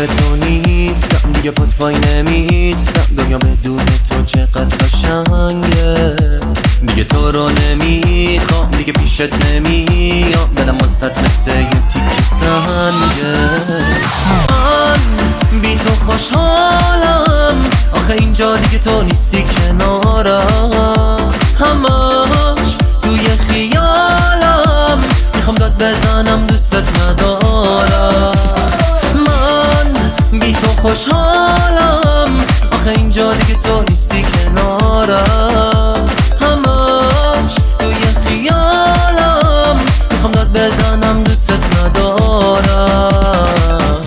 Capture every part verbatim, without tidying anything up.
دور تو نیستم دیگه، پات وای نمیستم. دنیا بدون تو چقدر قشنگه، دیگه تو رو نمیخوام، دیگه پیشت نمیام. دلم واسط مثل یه تیک سنگه. من بی تو خوشحالم، آخه اینجا دیگه تو نیستی کنارم. همش توی خیالم، میخوام داد بزنم دوست ندارم. من بی تو خوشحالم، آخه اینجا دیگه تو نیستی کنارم. همش توی خیالم، میخوام داد بزنم دوست ندارم.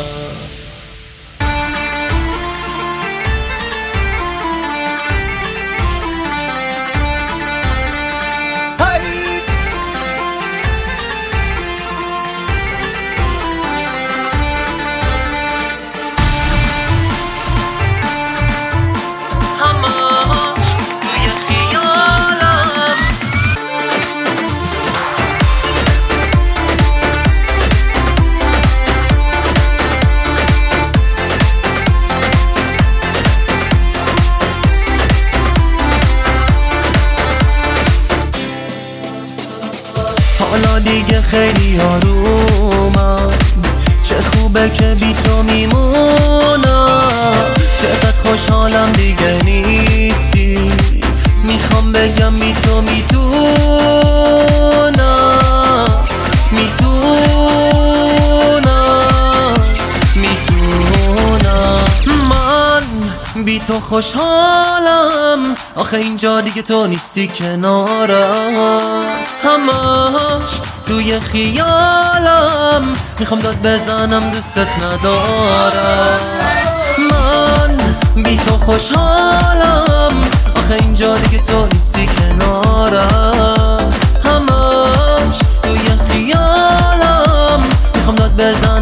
حالا دیگه خیلی آرومم، چه خوبه که بی تو میمونم. چقدر خوشحالم دیگه نیستی، میخوام بگم بی تو میتونم، میتونم، میتونم. من بی تو خوشحالم، آخه اینجا دیگه تو نیستی کنارم. همش توی خیالم، میخوام داد بزنم دوست ندارم. من بی تو خوشحالم، آخه اینجا دیگه تو نیستی کنارم. همش توی خیالم، میخوام داد بزنم